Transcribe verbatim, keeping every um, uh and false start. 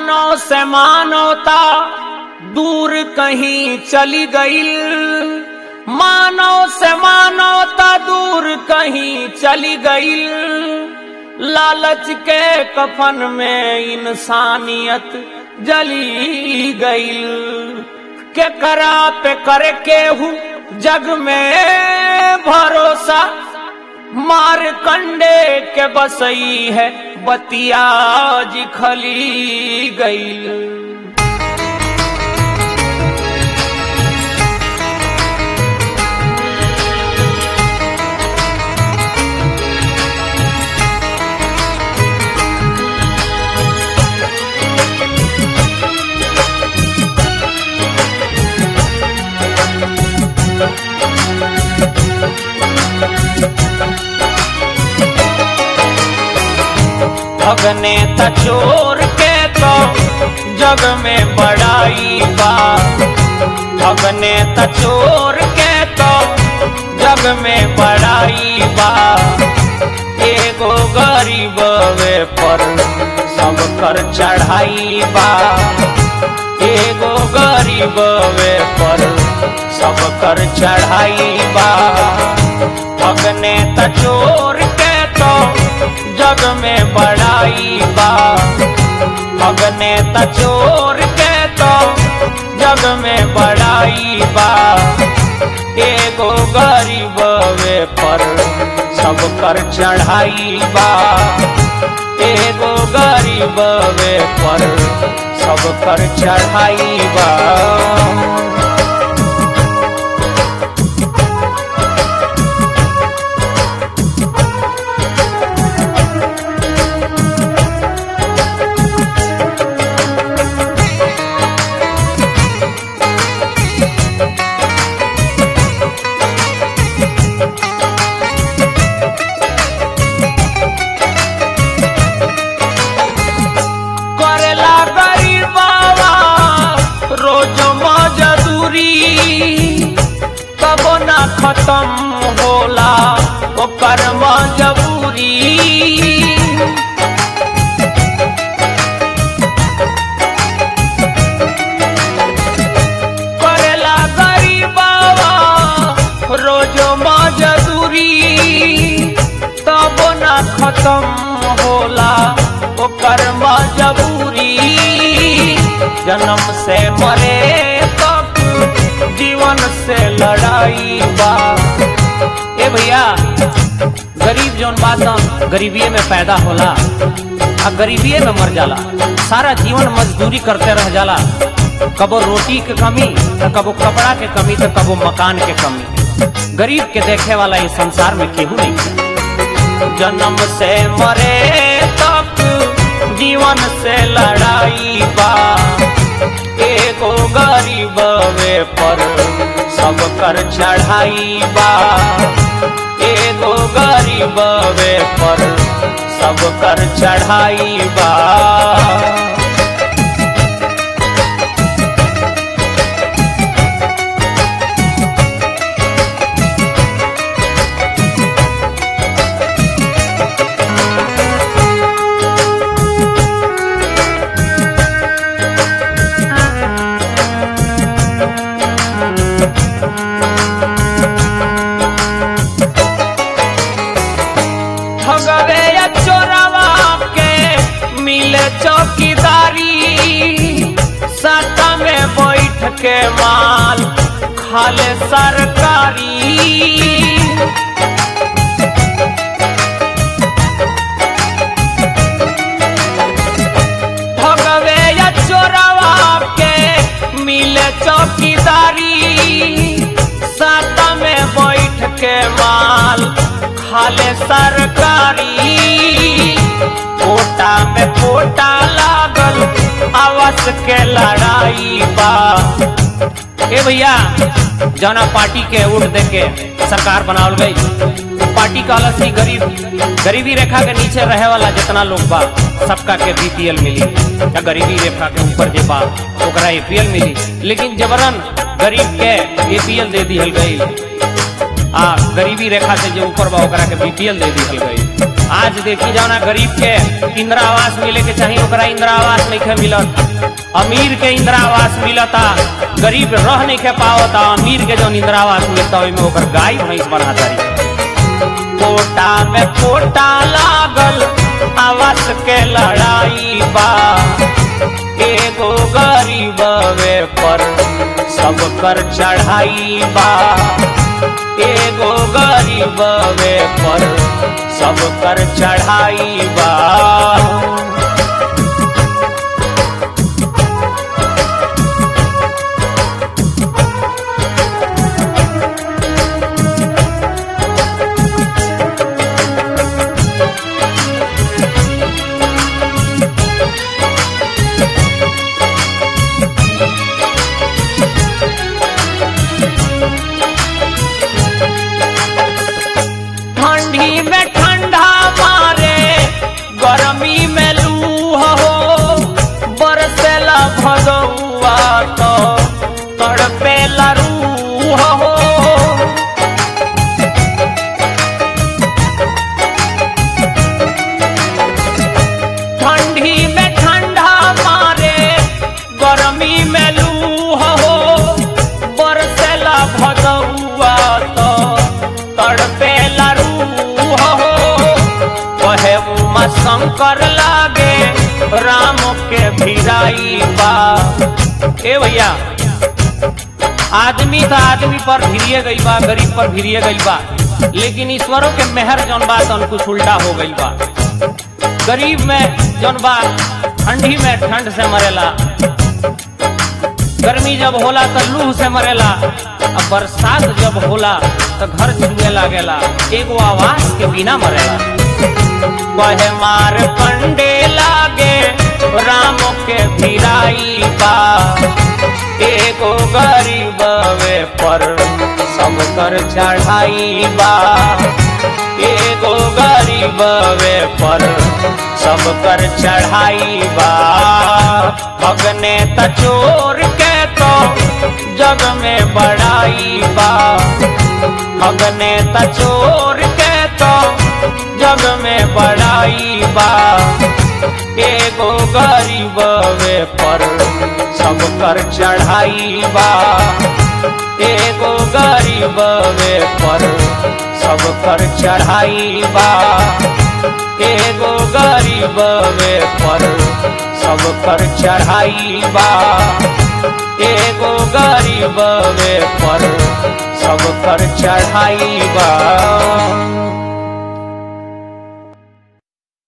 मानव से मानवता दूर कहीं चली गई, मानव से मानवता दूर कहीं चली गई। लालच के कफन में इंसानियत जली गई। के करा पे करे केहू जग में भरोसा, मार कंडे के बसई है बतिया जी खली गई। भगने त चोर के तो जग में बड़ाई बा, भगने त चोर के तो जग में बड़ाई बा। एगो गरीब वे पर सब कर चढ़ाई बा, एगो गरीब वे पर सब कर चढ़ाई बा। भगने त चोर के तो जग में बड़ाई बा, भगने त चोर के तो जग में बड़ाई बा। एगो गरीब वे पर सब कर चढ़ाई बा, एगो गरीब वे पर सब कर चढ़ाई बा। कबो ना खत्म होला ओकर मजबूरी। करेला गरीबवा रोज मजदूरी, तबो ना खत्म होला ओकर मजबूरी। जन्म से मरे तक जीवन से लड़ाई बा। ए भैया गरीब जौन बात गरीबीए में पैदा होला आ गरीबीए में मर जाला, सारा जीवन मजदूरी करते रह जाला। कबो रोटी के कमी तो कबो कपड़ा के कमी तो कबो मकान के कमी। गरीब के देखे वाला इस संसार में केहू नहीं। जन्म से मरे तक जीवन से लड़ाई बा। एगो गरीब वे पर सब कर चढ़ाई बा, एगो गरीब वे पर सब कर चढ़ाई बा। चौकीदारी सत्ता में बैठ के माल खाले सरकारी। भगवे या चोरवा के मिले चौकीदारी, सत्ता में बैठ के माल खाले सरकारी। कोटा में कोटा लागल आवास के लड़ाई बा। ए भैया जौना पार्टी के वोट दे के सरकार बनावल गई, पार्टी का अलग ही गरीब गरीबी रेखा के नीचे रहे वाला जितना लोग बा सबका के बीपीएल मिली, या गरीबी रेखा के ऊपर जे बा ओकरा एपीएल मिली। लेकिन जबरन गरीब के एपीएल दे दिहल गई आ गरीबी रेखा से जो ऊपर बा ओकरा के बीपीएल दे दिहल गई। आज देखी जाओ ना गरीब के इंदिरा आवास मिले के चाहिए, ओकरा इंदिरा आवास नहीं के मिलत। अमीर के इंदिरा आवास मिलता, गरीब रह नहीं के पावता। अमीर के जो इंदिरा आवास मिलता ओइमे ओकर गाय भैंस बना तारी। कोटा में कोटा लागल आवास के लड़ाई बा, एगो गरीब वे पर सब कर चढ़ाई बा, एगो गरीब वे पर सब कर चढ़ाई बा। ठंडी में ठंडा मारे, गर्मी में लू हो, बरसेला भदौआ तो तड़पेला रूह हो। ठंडी में ठंडा मारे, गर्मी में लू हो, बरसेला भदौआ तो तड़पेला शंकर लागे राम के भिराई बा। ए भैया आदमी था, आदमी पर भिरिए गई बा, गरीब पर भिरिए गई बा, लेकिन ईश्वरों के मेहर जौन बा तो कुछ उल्टा हो गई बा। गरीब में जौन बा ठंडी में ठंड से मरेला, गर्मी जब होला तो लू से मरेला, अब बरसात जब होला तो घर छुए लागेला, एगो आवास के बिना मरेला। कहे मार पंडे लागे राम के भिराई बा, एगो गरीब वे पर सब कर चढ़ाई बा, एगो गरीब वे पर सब कर चढ़ाई बा। भगने त चोर के तो जग में बड़ाई बा, भगने त चोर के तो जग में बड़ाई बा, एगो गरीब वे पर सब कर चढ़ाई बा, एगो गरीब वे पर सब कर चढ़ाई बा, एगो गरीब वे पर सब कर चढ़ाई बा, एगो गरीब वे पर सब कर चढ़ाई बा।